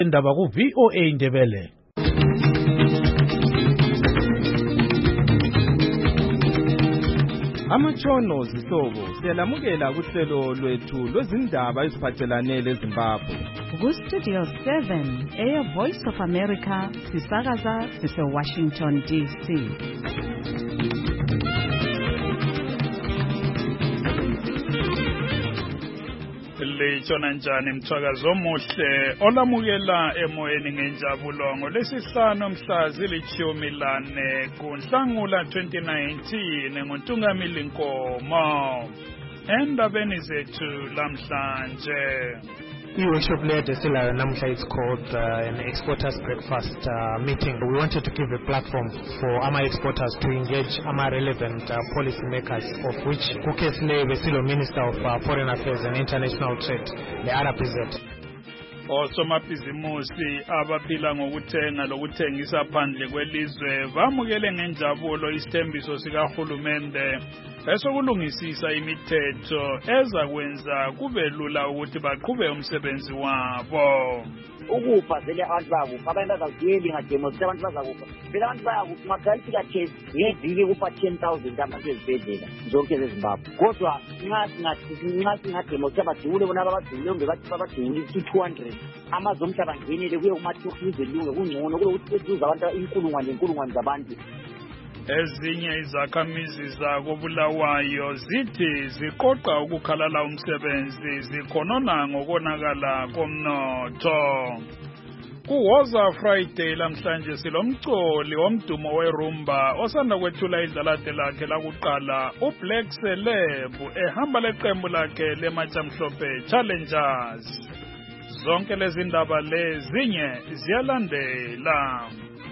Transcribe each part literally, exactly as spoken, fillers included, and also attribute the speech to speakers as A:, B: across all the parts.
A: indaba ku V O A Indebele.
B: Amatshono zihlobo siyalamukela kuhlelo lwethu lwezindaba eziphathelane leZimbabwe.
C: Ku Studio seven, Air Voice of America, sisakaza sise Washington D C.
D: Lechona njani mthakazo omuhle olamukela emoyeni ngenjabulo ngolesihlanu mhla zilithumi lane kuNhlangula twenty nineteen nguNtungamili Nkomo endabeni zethu lamhlanje.
E: I-workshop leyo sila namuhla it's called uh, an exporters breakfast uh, meeting. We wanted to give a platform for ama exporters to engage ama relevant uh, policy makers, of which Kukesile Besilo Minister of uh, Foreign Affairs and International Trade, the R P Z.
D: Osomabhizimusi abaphila ngokuthenga lokuthengisa phandle kwelizwe bamukele ngenjabulo isithembiso sikahulumende esokulungisisa imithetho ezakwenza kube lula ukuthi baqhube umsebenzi wabo.
F: Ukufa vele abantu bayakufa, abantu bazawuyeli ngademonstrate abantu bazakufa. Vele abantu bayakufa magalifika test ngeviki kufa ten thousand abantu ezibhedlela zonke eZimbabwe. Kodwa nxa singathi nxa singademonstrate badule bona abadule ngbe bathi babadule two hundred. Amazwe omhlaba ngenele kuye kumathukizwe lunge kungcono kulokuthi bezuza abantu inkulungwane inkulungwane zabantu.
D: Ezinye izakhamizi zakobulawayo zithi ziqoqa ukukhalala umsebenzi zikhonona ngokonakala komnotho. Kuwoza Friday lamhlanje silomcoli womdumo werumba osanda kwethula idlalade lakhe lakuqala uBlack Celeb ehamba leqembu lakhe leMachamhlophe Challengers. Zonke lezi ndaba lezinye ziyalandela.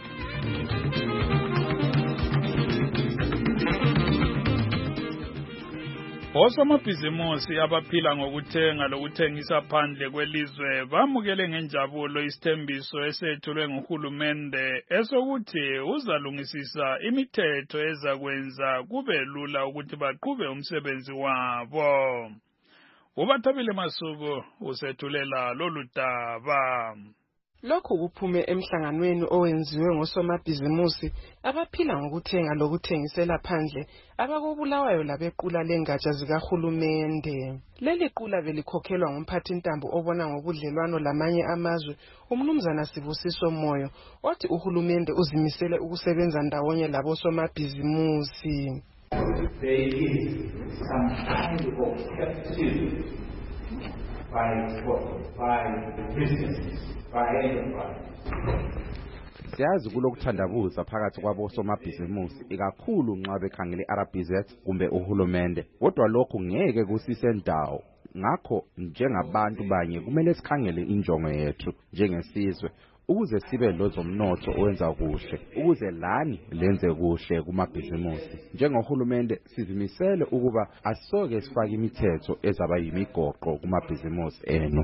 D: Osomabhizimusi abaphila ngokuthenga lokuthengisa phandle kwelizwe bamukele ngenjabulo isithembiso esethulwe nguhulumende esokuthi uzalungisisa imithetho ezakwenza kube lula ukuthi baqhube umsebenzi wabo. Ubathabile Masuku usethulela lolu daba.
G: Lokhu kuphume emhlanganweni owenziwe ngosomabhizimusi abaphila ngokuthenga lokuthengisela phandle abakobulawayo labequla lengatsha zikahulumende. Leli qula belikhokhelwa ngumphathintambo obona ngobudlelwano lamanye amazwe uMnumzana Sibusiso Moyo othi uhulumende uzimisele ukusebenza ndawonye labosomabhizimusi.
H: There is some kind of captivity by what? By business.
I: Siyazi kulokuthandabuza phakathi kwabosomabhizimusi ikakhulu nxa bekhangele i-R P Z kumbe uhulumende, kodwa lokho ngeke kusisendawo. Ngakho njengabantu banye kumele sikhangele injongo yethu njengesizwe ukuze sibe lozomnotho owenza kuhle, ukuze lani lenze kuhle kumabhizimusi. Njengohulumende sizimisele ukuba asoke sifake imithetho ezaba yimigoqo kumabhizimusi enu.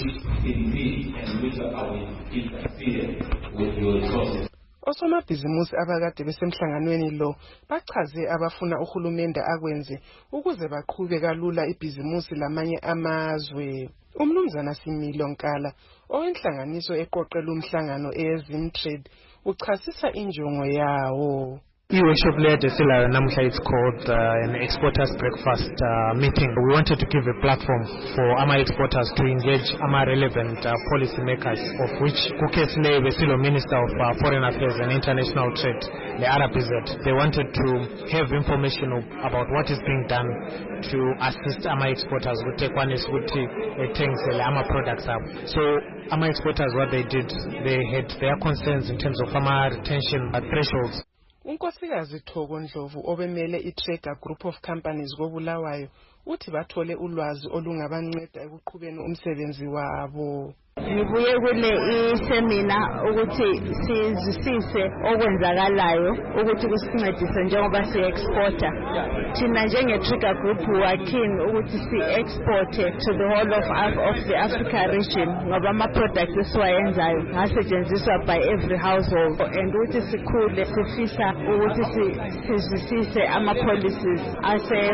G: Osomabhizimusi abakade besemhlanganweni lo bachaze abafuna uhulumende akwenze ukuze baqhube kalula ibhizimusi lamanye amazwe. Umnumzana Similo Nkala owenhlanganiso eqoqela umhlangano eZimtrade uchasisa injongo yawo.
E: I-workshop leyo sila namuhla it's called uh, an exporters breakfast uh, meeting. We wanted to give a platform for ama exporters to engage ama relevant uh, policy makers, of which Kukesile Besilo Minister of uh, Foreign Affairs and International Trade, the R P Z. They wanted to have information about what is being done to assist ama exporters who take one is with things ama products up. So ama exporters, what they did, they had their concerns in terms of ama retention uh, thresholds.
G: Unkosikazi Thoko Ndlovu obemele iTrega Group of Companies kobulawayo uthi bathole ulwazi olungabanceda ekuqhubeni umsebenzi wabo.
J: Ngibuye kule isemina ukuthi sizisise okwenzakalayo ukuthi kusincedise njengoba si exporter. Thina njenge Trigger Group wakini ukuthi si export to the whole of of the Africa region ngoba ama products esiwayenzayo asetshenziswa by every household, and ukuthi sikhule sifisa ukuthi sizisise ama policies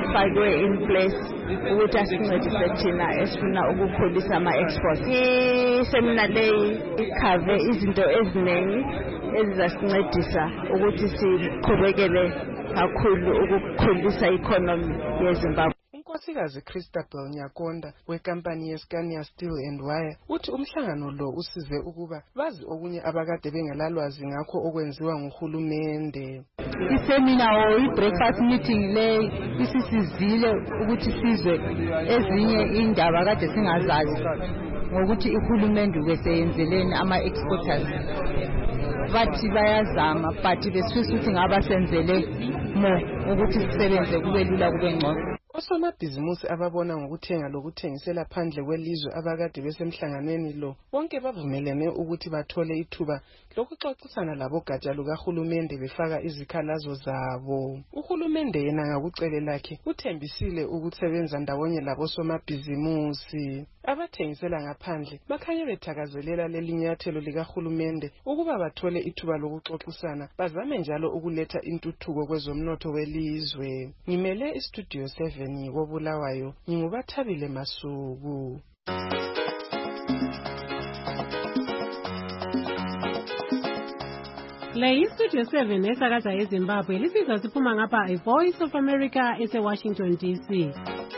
J: asefakwe in place ukuthi asincedise thina esifuna ukukhulisa ama exports. isemina leyi ikhave izinto eziningi ezizasincedisa ukuthi siqhubekele kakhulu ukukhulisa economy yeZimbabwe.
G: Unkosikazi Christabel Nyakonda wenkampani yeScania Steel and Wire uthi umhlangano lo usize ukuba bazi okunye abakade bengelalwazi ngakho okwenziwa nguhulumende.
K: Isemina o i-breakfast meeting le isisizile ukuthi sizwe ezinye indaba kade singazazi ngokuthi ihulumende ubeseyenzeleni ama-exporters. Bathi bayazama but besifisa ukuthi ngaba senzele mo ukuthi sisebenze kube lula kube ngcono.
G: Osomabhizimusi ababona ngokuthenga lokuthengisela phandle kwelizwe abakade besemhlanganweni lo bonke bavumelene ukuthi bathole ithuba lokuxoxisana labogatsha lukahulumende befaka izikhalazo zabo. Uhulumende yena ngakucele lakhe uthembisile ukusebenza ndawonye labosomabhizimusi. Abathengisela ngaphandle bakhanye bethakazelela lelinyathelo likahulumende ukuba bathole ithuba lokuxoxisana bazame njalo ukuletha intuthuko kwezomnotho welizwe. Ngimele istudio seven koBulawayo ngingubathabile Masuku.
L: Le istudio seven esakaza eZimbabwe lisiza siphuma ngapha iVoice of America eseWashington D C.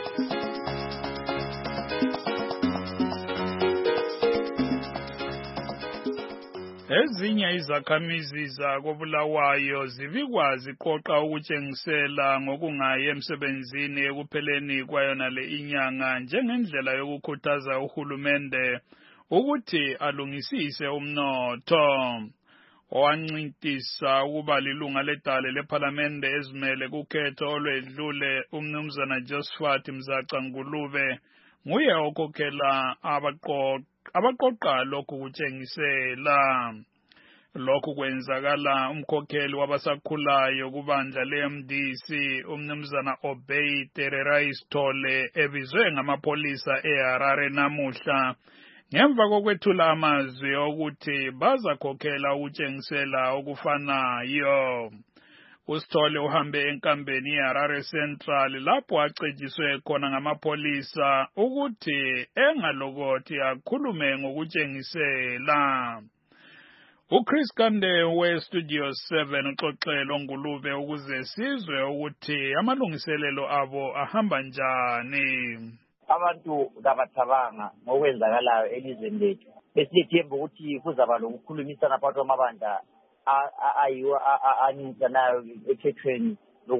D: Ezinye izakhamizi zakoBulawayo zibikwazi qoqa ukutshengisela ngokungayi emsebenzini ekupheleni kwayona le inyanga njengendlela yokukhuthaza uhulumende ukuthi alungisise umnotho. Owancintisa ukuba lilunga ledale lephalamende ezimele kukhetho olwedlule umnumzana Josephat Mzaca Ngulube nguye okhokhela abaqoqa abaqoqa lokhu kutshengisela. Lokhu kwenzakala umkhokheli wabasakhulayo kubandla le-M D C umnumzana Obey Tererai Sithole ebizwe ngamapolisa eHarare namuhla ngemva kokwethula amazwi okuthi bazakhokhela ukutshengisela okufanayo. Usithole uhambe enkambeni yeHarare Central lapho acejiswe khona ngamapolisa ukuthi engalokothi akhulume ngokutshengisela. uChris Kande weStudio seven uxoxela Ngulube ukuze sizwe ukuthi amalungiselelo abo ahamba njani.
F: Abantu kabathabanga ngokwenzakalayo elizweni lethu. Besithemba ukuthi kuzaba lokukhulumisana phakathi kwamabandla ayiwo anintsanayo ekhethweni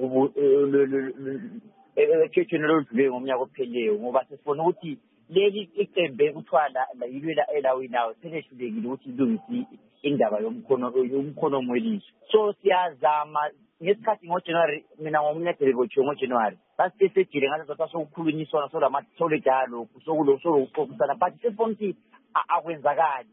F: ekhethweni loludlule ngomnyaka opheleyo ngoba sifuna ukuthi leli iqembe kuthwala yilo elawinayo selehlulekile ukuthi ilungise indaba yomkhono yomkhono mwelizwe. So siyazama ngesikhathi ngoJanuary mina ngomnyaka botsho ngoJanuary basisejile ngathi sokukhulunyiswana solama solejalo sokulo sokuxoxisana but sifuna ukuthi akwenzakali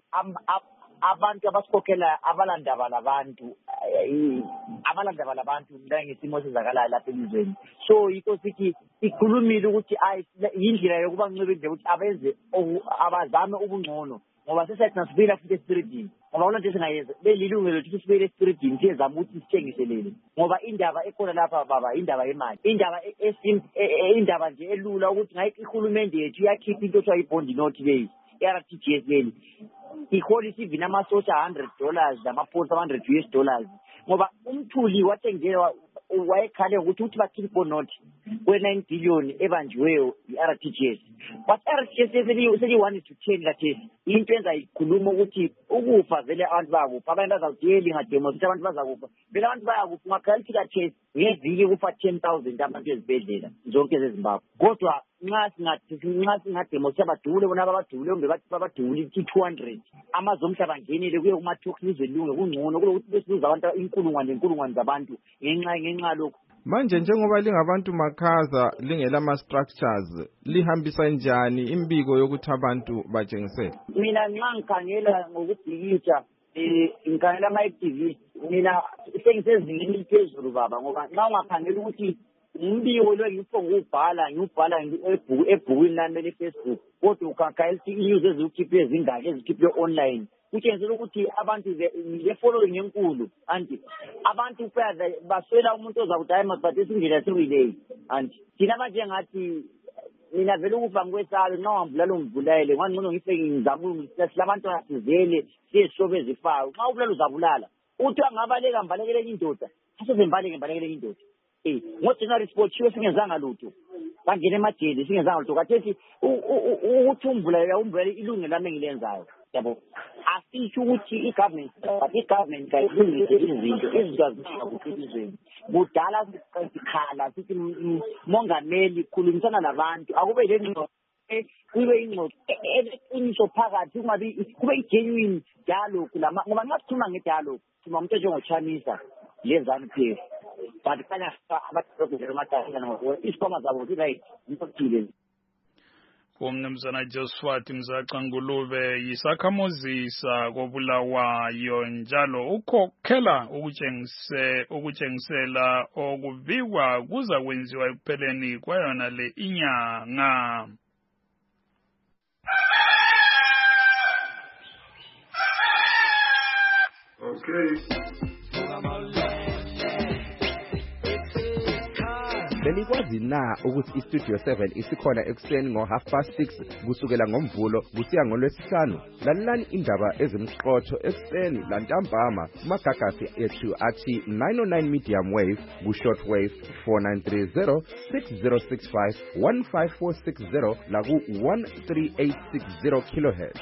F: abantu abasikhokhela abalandaba labantu abalandaba labantu ngesimo sezakalayo lapha elizweni. So yikho sithi ikhulumile ukuthi indlela yokuba ncebile ukuthi abenze abazame ubungcono ngoba sesathi nasibuyela futhi espiritini ngoba ona nje singayenza belilungelo ukuthi sibuyele espiritini siyezama ukuthi sithengiselele ngoba indaba ekhona lapha baba indaba yemali indaba indaba nje elula ukuthi ngayikho ihulumende yethu yakhipha into ethiwa ibond note leyi R T G S leli iholisa even amasosha one hundred dollars namapolisa one hundred U S dollars ngoba umthuli wathengela wayekhale ukuthi uthi bakhipha ibond note we nine billion ebanjiweyo i-R T G S but R T G S seli one to ten kathesi into enza ikhuluma ukuthi ukufa vele abantu bakufa abantu bazawudeli ngademonstrate abantu bazakufa vele abantu bayakufa ungakhaliphi kathesi ngeviki kufa ten thousand abantu ezibhedlela zonke zeZimbabwe kodwa nxa singathi nxa singademonstrate abadule bona abadule kumbe bathi babadule two hundred amazwe omhlaba ngenile kuye kuma talks nizwelunge kungcono kulokuthi besizuza abantu inkulungwane inkulungwane zabantu ngenxa ngenxa lokho.
B: Manje njengoba lingabantu makhaza lingela ama structures lihambisa njani imbiko yokuthi abantu batshengisele?
F: Mina nxa ngikhangela ngokubhikitsha eh ngikhangela ama activists mina sengisezingeni liphezulu baba ngoba nxa ungakhangela ukuthi umbiko lo ngipho ngubhala ngibhala ebhuku ebhukwini lami leFacebook kodwa ukhangela inews ezikhiphe ezingaki ezikhiphe online kutshengisa ukuthi abantu le following enkulu anti abantu kuyaza baswela umuntu oza kudayima but isindlela sewile anti thina manje ngathi mina vele ukufa ngikwesabe nxa ungambulala ungivulele ngangcono ngifike ngizamule silabantu asizele siyesobe ezifayo nxa ubulala uzabulala uthi angabaleka mbalekele indoda asezembaleke mbalekele indoda eh ngoJanuary sibotshiwe singenzanga lutho bangene emajele singenzanga lutho kathethi uthi umbulala umbulala ilungelo lami engilenzayo yabo asisho ukuthi igovernment igovernment kayilungise izinto izinto azikho kudala sikhala sithi mongameli khulumisana nabantu akube lengxoxo kube ingxoxo eqiniso phakathi kungabi kube igenuine dialogue lama ngoba nxa sikhuluma ngedialogue sima umuntu njengoChamisa lezani phe but kana abaprofessor mathayana ngoba isikhoma zabo right ngikuthile
D: Umnumzana Josephat Mzaxa Ngulube yisakhamuzisa kobulawayo njalo ukhokhela ukutshengise ukutshengisela okubikwa kuza kwenziwa ekupheleni kwayona le inyanga.
M: Okay.
I: Benikwazi na ukuthi iStudio seven isikhona ekuseni ngo half past six kusukela ngomvulo kusiya ngolwesihlanu. Lalelani indaba ezimqotho ekuseni lantambama kumagagasi ethu athi nine oh nine medium wave ku short wave four nine three zero six zero six five one five four six zero la ku one three eight six zero kilohertz.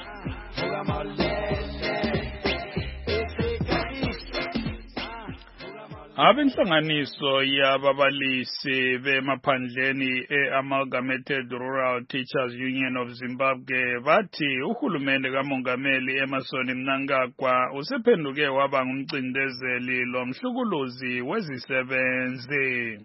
D: Abenhlanganiso yababalisi bemaphandleni e-Amalgamated Rural Teachers Union of Zimbabwe bathi uhulumende kamongameli Emmerson Mnangagwa usephenduke waba ngumcindezeli lomhlukuluzi wezisebenzi.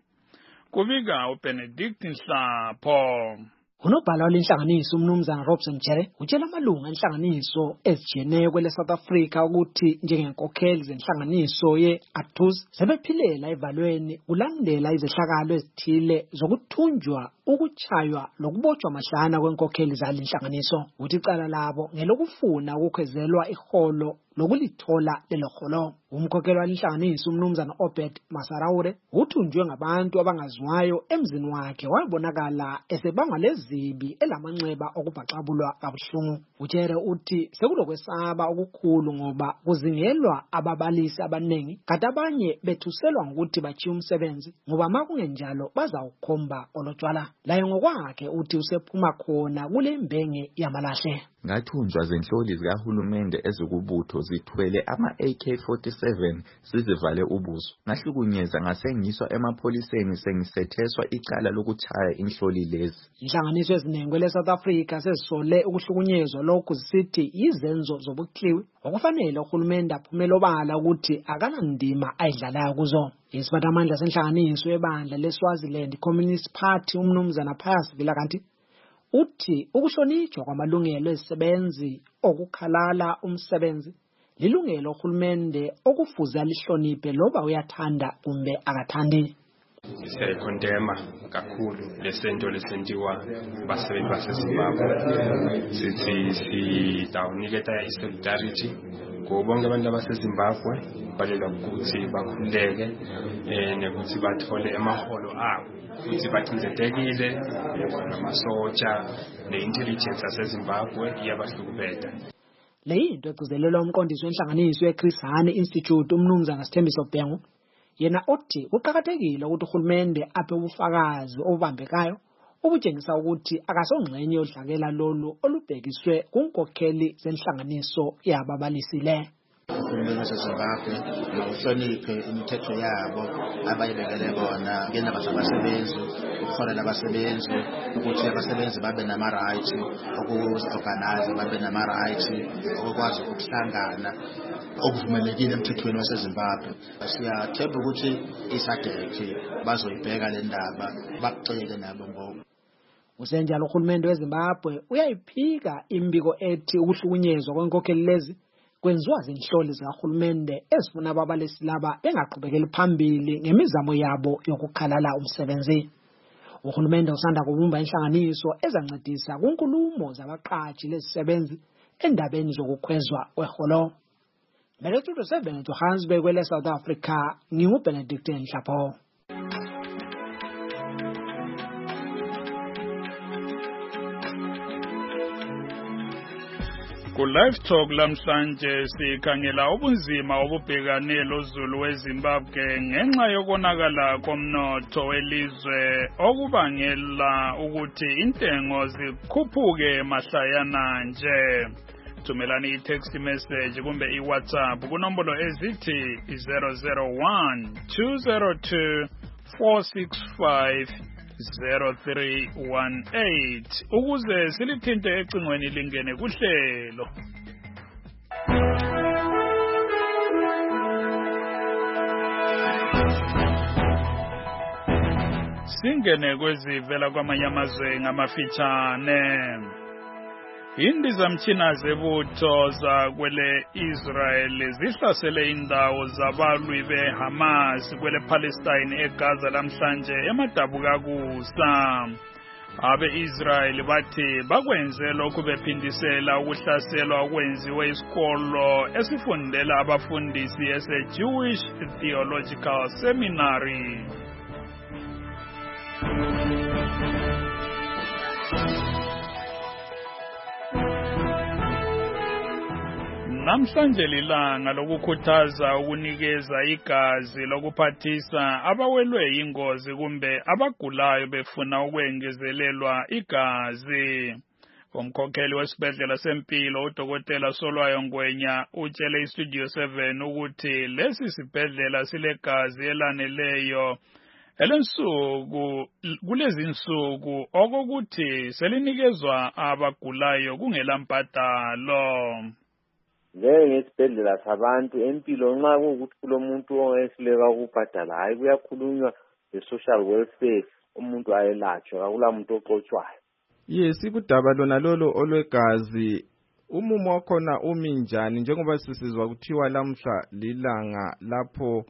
D: Kubika uBenedict Nhlapho.
N: Unobhala walenhlanganiso umnumzana Robson Jere utshela amalunga enhlanganiso ezijiyeneyo kwele South Africa ukuthi njengenkokheli zenhlanganiso ye-A T U S sebephilela evalweni kulandela izehlakalo ezithile zokuthunjwa ukuchaywa lokubotshwa mahlana kwenkokheli zalenhlanganiso. Uthi icala labo ngelokufuna ukukhwezelwa iholo lokulithola lelo holo. Umkhokheli walenhlanganiso umnumzana Obed Masaraure uthunjwe ngabantu abangaziwayo emzini wakhe wabonakala esebanga lezibi elamanxeba okubhaxabulwa kabuhlungu. Ujere uthi sekulokwesaba okukhulu ngoba kuzingelwa ababalisi abanengi kanti abanye bethuselwa ngokuthi bachiya umsebenzi ngoba makungenjalo bazawukhomba olotshwala. Laye ngokwakhe uthi usephuma khona kule mbenge yamalahle.
O: Ngathunjwa zenhloli zikahulumende ezikubutho zithwele ama A K forty-seven sizivale ubuso. Ngahlukunyezwa ngasengiswa emapholiseni sengisetheswa icala lokuchaya inhloli lezi.
N: Inhlanganiso eziningi kwele South Africa sezisole ukuhlukunyezwa lokhu zisithi izenzo zobukliwi okufanele uhulumende aphumele obala ukuthi akanandima ayidlalayo kuzo. Isiphathamandla senhlanganiso ebandla leSwaziland Communist Party umnumzana Pius Vilakazi uthi ukuhlonitshwa kwamalungelo ezisebenzi okukhalala umsebenzi lilungelo uhulumende okufuze alihloniphe loba uyathanda kumbe akathandi.
M: Siyakondema kakhulu lesento lesentiwa basebenzi baseZimbabwe sithi sitawuniketa isolidarity kubonke abantu abaseZimbabwe balelwa ukuthi bakhululeke nekuthi bathole emaholo abo ukuthi baqinzetekile namasotsha neintelligence yaseZimbabwe iyabahlukubeza.
N: Le into egcizelelwa umqondisi wenhlanganiso yeChris Hani Institute umnumzana Sithembiso Bhengu yena othi kuqhakathekile ukuthi uhulumende aphe ubufakazi obambekayo ubutshengisa ukuthi akasongxenye yodlakela lolu olubhekiswe kunkokheli zenhlanganiso yababalisi le.
P: Uhulumeni waseZimbabwe nokuhloniphe imithetho yabo abayibekele bona ngendaba zabasebenzi ukuholela abasebenzi ukuthi abasebenzi babe nama-rights okuzi-organize babe nama-rights okukwazi ukuhlangana okuvumelekile emthethweni waseZimbabwe. Siyathemba ukuthi isadeki bazoyibheka le ndaba bakucele nabo ngoba
N: usenjalo uhulumende weZimbabwe uyayiphika imbiko ethi ukuhlukunyezwa kwenkokheli lezi kwenziwa zinhloli zikahulumende ezifuna ababalisi laba bengaqhubekeli phambili ngemizamo yabo yokukhalala umsebenzi. Uhulumende usanda kubumba inhlanganiso ezancedisa kunkulumo zabaqashi lezisebenzi endabeni zokukhwezwa kweholo. Studio seven Johannesburg kwele South Africa nginguBenedict Nhlapho.
D: Ku Live Talk lamhlanje sikhangela ubunzima obubhekane lozulu weZimbabwe ngenxa yokonakala komnotho welizwe okubangela ukuthi intengo zikhuphuke mahlayana nje. Thumelani i-text message kumbe i-WhatsApp kunombolo ezithi zero zero one two zero two four six five zero three one eight ukuze silithinte ecingweni lingene kuhlelo. Singene kwezivela kwamanye amazwe ngamafitshane. Indizamtshina zebutho zakwele Israel zihlasele indawo zabalwi beHamas kwele Palestine eGaza lamhlanje emadabukakusa. Abe-Israel bathi bakwenze lokhu bephindisela ukuhlaselwa okwenziwe isikolo esifundela abafundisi ese-Jewish Theological Seminary. Namhlanje lilanga lokukhuthaza ukunikeza igazi lokuphathisa abawelwe ingozi kumbe abagulayo befuna ukwengezelelwa igazi. Umkhokheli wesibhedlela sempilo udokotela Solwayo Ngwenya utshele iStudio seven ukuthi lesi sibhedlela silegazi elaneleyo elensuku kulezi insuku okokuthi selinikezwa abagulayo kungela mbadalo.
Q: Njengesibhedlela sabantu empilo nxa kuwukuthi kulomuntu owehluleka ukubhadala hayi kuyakhulunywa nge-social welfare umuntu ayelatshwe akula muntu oxotshwayo.
B: Yes, ikudaba lona lolo olwegazi umumo wakhona umi njani njengoba sisizwa kuthiwa lamhla lilanga lapho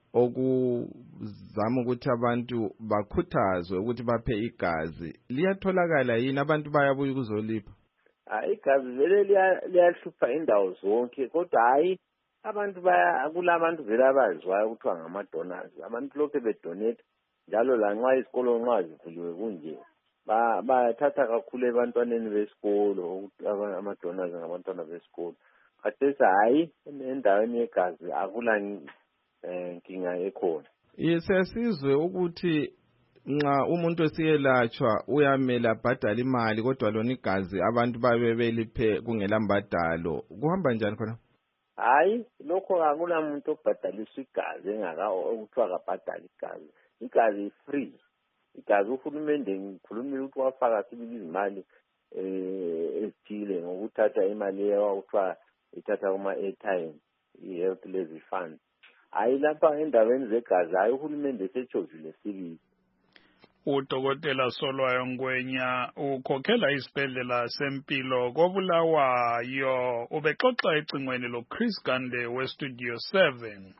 B: okuzama ukuthi abantu bakhuthazwe ukuthi baphe igazi. Liyatholakala yini abantu bayabuya ukuzolipha?
Q: Hayi igazi vele liyahlupha indawo zonke kodwa hayi abantu baya kulabantu vele abazwayo kuthiwa ngama-donors abantu lokhu bedonate njalo lanxa isikolo nxa zivuliwe kunje bayathatha kakhulu ebantwaneni besikolo ama-donors ngabantwana besikolo. Khathesi hayi endaweni yegazi akula nkinga ekhona.
B: Siyasizwe ukuthi nxa umuntu esiyelatshwa uyamela abhadala imali kodwa lona igazi abantu babe beliphe kungela mbadalo. Kuhamba njani khona?
Q: Hayi lokho akula muntu obhadaliswa igazi engaka ukuthiwa kabhadala igazi. Igazi free. Igazi uhulumende ngikhulumile ukuthi wafaka sibili izimali ezithile ngokuthatha imali yakuthiwa ithatha kuma airtime i-health levy fund. Hayi lapha endaweni zegazi hayi uhulumende esechozile sibili.
D: Udokotela Solwayo Ngwenya ukhokhela isibhedlela sempilo koBulawayo ubexoxa ecingweni lo Chris Gande weStudio seven.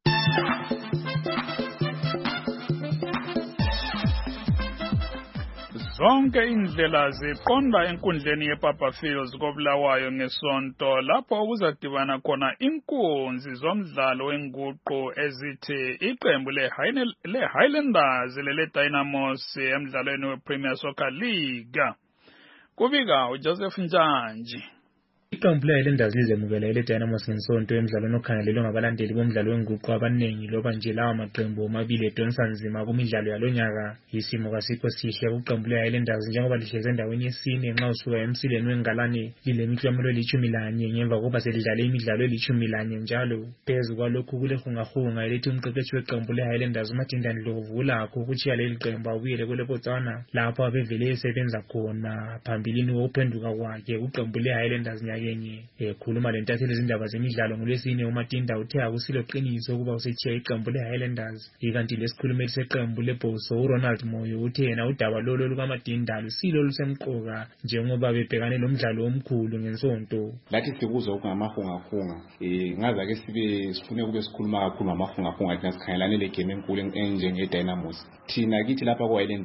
D: Zonke indlela ziqonda enkundleni yePapa Fields koBulawayo ngesonto lapho kuzadibana khona inkunzi zomdlalo wenguqu ezithi iqembu leHighlanders leleDynamos emdlalweni wePremier Soccer League. Kubika uJoseph Njanji.
R: Iqembu leHighlanders lizemukela iDynamos ngesonto emidlalweni okhangelelwe ngabalandeli bomdlalo wenguqu abaningi loba nje lawa maqembu omabili edonsa nzima kumidlalo yalonyaka. Isimo kasikho sihle kuqembu leHighlanders njengoba lihleze endaweni yesine nxa usuka emsileni wengalane lilemiklamelo elitshumi lanye ngemva kokuba selidlale imidlalo elitshumi lanye njalo. Phezu kwalokhu kulehungahunga elithi umqeqeshi weqembu leHighlanders uMatinda Ndlovu ulakho ukutshiya leli qembu abuyele kwele Botswana lapho abevele esebenza khona phambilini kokuphenduka kwakhe kuqembu leHighlanders yenye. Ekhuluma lentatheli izindaba zemidlalo ngolwesine uMatinda uthe akusilo qiniso ukuba usetshiya iqembu leHighlanders. Ikanti lesikhulumeli seqembu leBhoso uRonald Moyo uthe yena udaba lolo lukaMatinda lusilo lusemqoka njengoba bebhekane lomdlalo omkhulu ngensonto.
S: Lathi sikuzwa ukungamahungahunga eh ngaza ke sibe sifune kube sikhuluma kakhulu ngamahungahunga thina sikhangelane le game enkulu enjenge Dynamos. Thina kithi lapha kwaHighlanders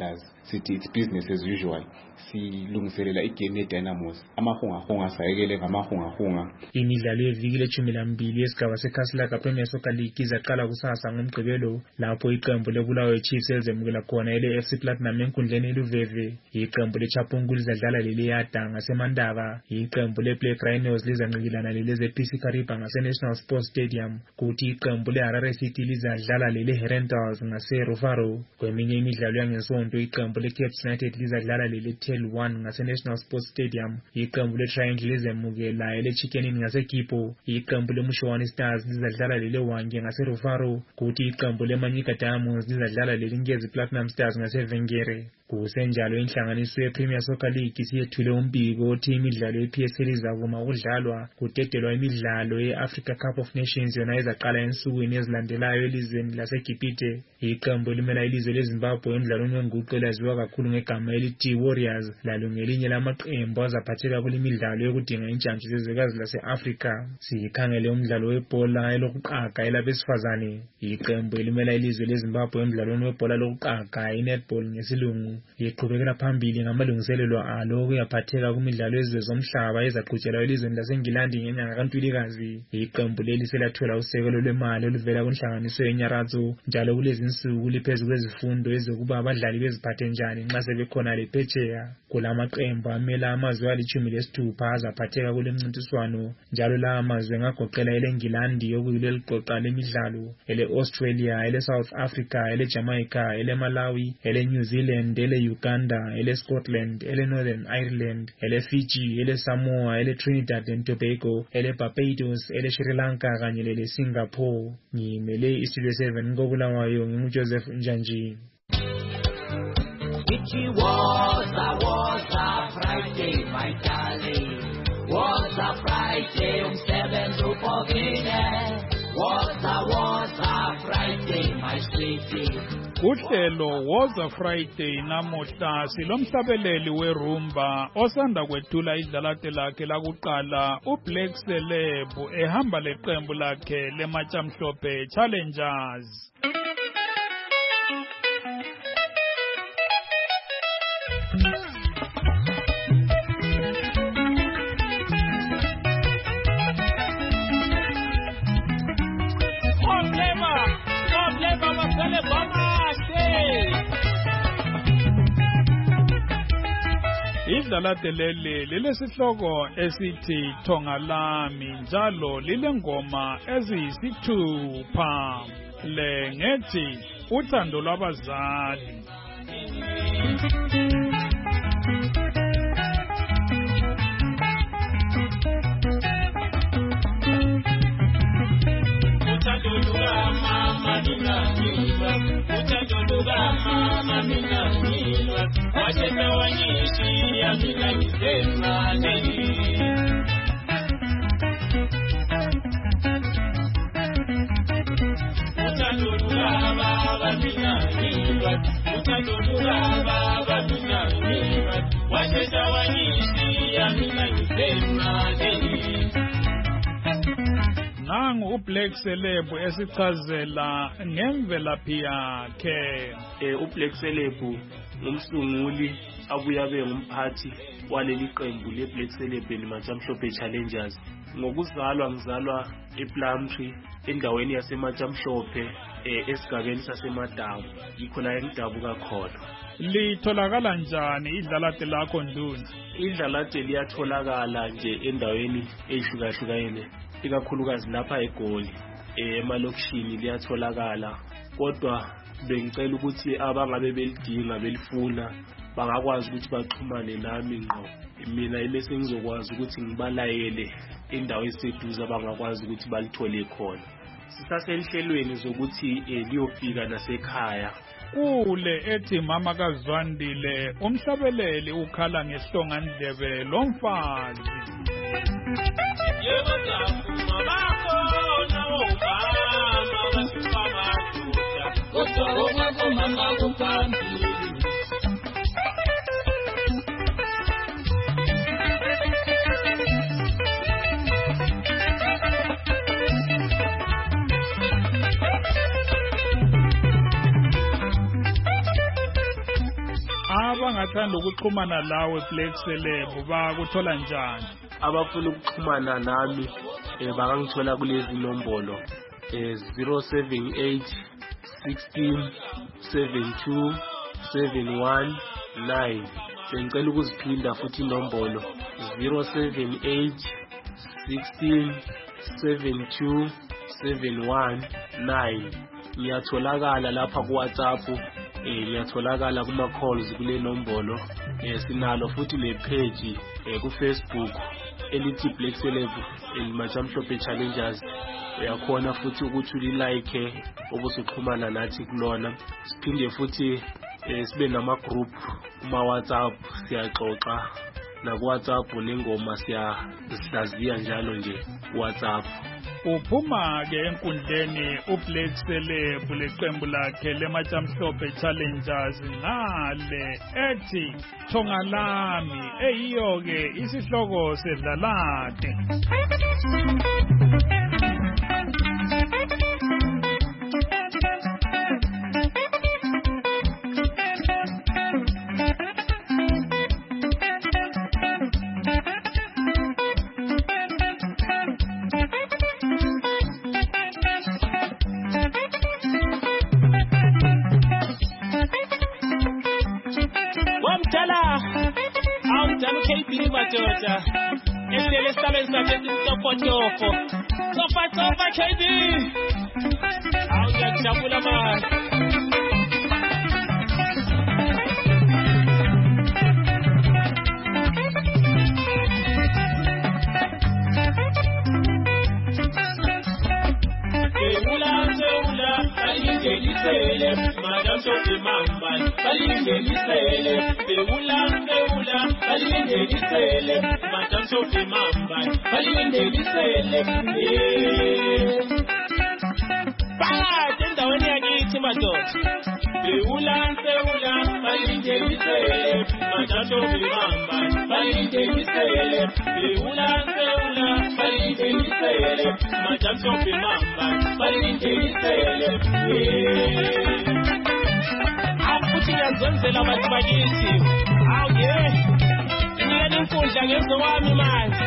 S: sithi it's business as usual silungiselela igame yeDynamos amahungahunga sayekele ngamahungahunga.
R: Imidlalo yeviki leshumi lambili yesigaba seKhansela Premier Soccer League izaqala kusasa ngoMgqibelo lapho iqembu leBulawayo Chiefs ezemukela khona ile F C Platinum enkundleni eLuveve. Iqembu leChaphungulu lidlala leliyada ngaseMandaba. Iqembu leBlack Rhinos lizanqikilana leleze P C Kariba ngaseNational Sports Stadium. Kuthi iqembu leHarare City lizadlala lele Herentals ngaseRufaro. Kweminye imidlalo yangesonto iqembu leCape United lizadlala lele Tel one ngaseNational Sports Stadium. Iqembu leTriangle lizemukela ele Chicken Inn ngaseKipo. Iqembu leMushowane Stars lizadlala lele Wange ngaseRufaro. Kuthi iqembu leManyika Diamonds lizadlala lele Ngezi Platinum Stars ngaseVengere. Kusenjalo inhlanganiso yePremier Soccer League isiyethule umbiko othi imidlalo yeP S L izakuma ukudlalwa kudedelwa imidlalo yeAfrica Cup of Nations yona izaqala ensukwini ezilandelayo elizweni laseGibhithe. Iqembu elimela ilizwe leZimbabwe emidlalweni wenguqu elaziwa kakhulu ngegama elithi Warriors lalo ngelinye lamaqembu azaphatheka kulimidlalo yokudinga intshantshi zezwekazi lase-Afrika. Sikhangele umdlalo webhola elokuqaga elabesifazane. Iqembu elimela ilizwe leZimbabwe emidlalweni webhola lokuqaga i-netball ngesilungu liqhubekela phambili ngamalungiselelo alo okuyaphatheka kumidlalo yezwe zomhlaba ezaqhutshelwa elizweni laseNgilandi ngenyanga kaNtulikazi. Iqembu leli selathola usekelo lwemali oluvela kunhlanganiso yeNyaratho njalo kulezi insuku liphezulu kwezifundo ezokuba abadlali beziphathe njani nxa sebekhona lephetsheya. Kulamaqembu amela amazwe alithumi lesithupha azaphatheka kulemncintiswano njalo la amazwe ngagoqela eleNgilandi okuyilo eliqoqa lemidlalo, ele Australia, ele South Africa, ele Jamaica, ele Malawi, ele New Zealand, ele Uganda, ele Scotland, ele Northern Ireland, ele Fiji, ele Samoa, ele Trinidad and Tobago, ele Barbados, ele Sri Lanka kanye lele Singapore. Ngimele iStudio seven koBulawayo nginguJoseph Njanji.
T: It was a was a Friday, my darling. Was a Friday, um seven to fourteen. Was a was a Friday, my sweetie.
D: Uhlelo was a Friday namuhla silomhlabeleli werumba osanda kwethula idlalate lakhe lakuqala uBlack Celeb ehamba leqembu lakhe leMachamhlophe Challengers. Idlalate leli lilesihloko esithi Thonga Lami njalo lilengoma eziyisithupha le ngethi uthando lwabazali. Nangu uBlack Celeb esichazela ngemvelaphi yakhe.
U: Eh uBlack Celeb ngumsunguli abuya abe ngumphathi waleli qembu leBlack Celeb leMachamhlophe Challengers. Ngokuzalwa ngizalwa ePlumtree endaweni yaseMachamhlophe eh esigabeni saseMadabu. Yikho la engidabuka khona.
D: Litholakala njani idlalate lakho Ndunzi?
U: Idlalate liyatholakala nje endaweni ehlukahlukene. Ikakhulukazi lapha eGoli emalokishini liyatholakala, kodwa bengicela ukuthi abangabe belidinga belifuna bangakwazi ukuthi baxhumane nami ngqo. Mina ebese ngizokwazi ukuthi ngibalayele indawo eseduze abangakwazi ukuthi balithole khona. Sisaselihlelweni zokuthi liyofika nasekhaya.
D: Kule ethi mama kaZwandile umhlabeleli ukhala ngehlonga ndlebe lomfazi.
T: Yebo mama bakho nawo mama basifama tuja. Kodwa wakho mama kuphambili.
D: bangathanda ukuxhumana lawe Black Celeb bakuthola njani?
U: Abafuna ukuxhumana nami eh, bangangithola kulezi nombolo eh, zero seven eight sixteen seventy-two seventy-one nine. Bengicela ukuziphinda futhi inombolo zero seven eight sixteen seventy-two seventy-one nine. Ngiyatholakala lapha ku WhatsApp, eh ngiyatholakala kuma calls kule nombolo. Eh sinalo futhi le page eh ku Facebook elithi Black Celeb elimajamhlophe challengers. Uyakhona futhi ukuthi ulike obusuxhumana nathi kulona. Siphinde futhi eh sibe nama group kuma WhatsApp, siyaxoxa na ku WhatsApp nengoma siyahlaziya njalo nje WhatsApp.
D: Uphuma ke enkundleni uBlack Celeb leqembu lakhe lemajamhlophe challengers ngale ethi Thonga Lami, eyiyo ke isihloko sedlalade.
U: Sofa sofa K D. Au ya chakula man. Madam Sophie Mamban, Balingeli Sele, Beula, Beula, Balingeli Sele, Madam Sophie Mamban, Balingeli Sele. Bala, tenda wani agiti madot. Beula, Beula, Balingeli Sele, Madam Sophie Mamban, Balingeli Sele, Beula, Beula, Balingeli Sele, Madam Sophie Mamban, Balingeli Sele. Ngiyazenzela abantu bakithi. Awu yeah. Ngiyela inkundla ngezo wami manje.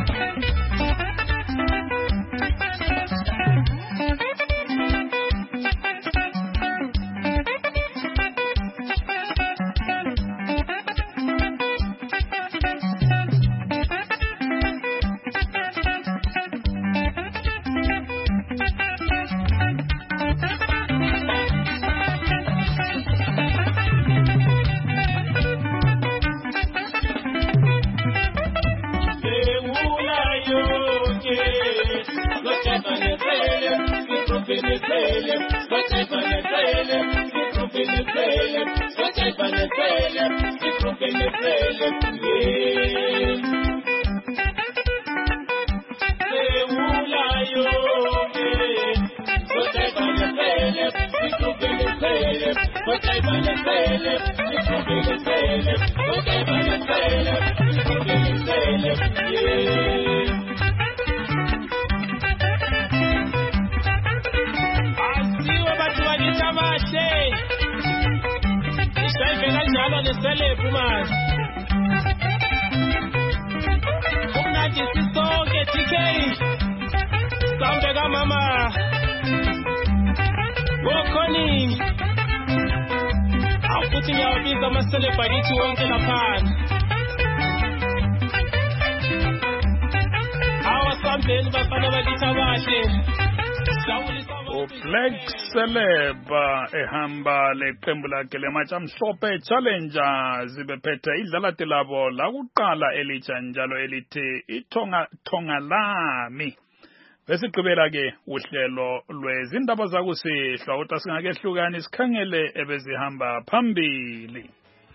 U: Black Celeb ehamba leqembu lakhe lemajamhlophe challengers bephethe idlalati labo lakuqala elitsha njalo elithi iThonga Thonga Lami. Besigqibela ke uhlelo lwezindaba zakusihlwa uthi singakehlukani sikhangele ebezihamba phambili.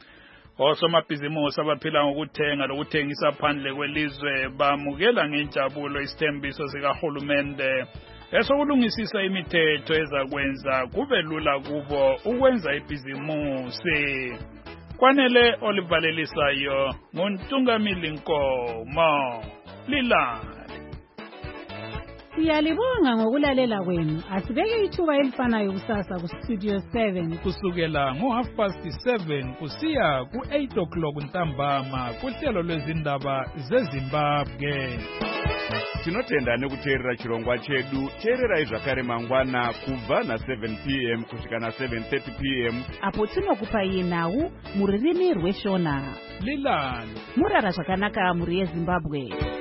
U: Osomabhizimusi abaphila ngokuthenga lokuthengisa phandle kwelizwe bamukela ngenjabulo isithembiso sikahulumende esokulungisisa imithetho ezakwenza kube lula kubo ukwenza ibhizimusi. Kwanele olivalelisayo nguntungamili Nkomo Lilale.
L: Siyalibonga ngokulalela kwenu. Asibeke ithuba elifanayo kusasa ku Studio seven
D: kusukela ngo half past seven kusiya ku eight o'clock ntambama kuhlelo lwezindaba zeZimbabwe.
A: Tinotenda nekuteerera chirongwa chedu. Teererai zvakare mangwana kubva na seven p m kusvika na seven thirty p m
C: apo tinokupai nhau muririmi rweshona.
D: Lilani
C: murara zvakanaka muri yeZimbabwe.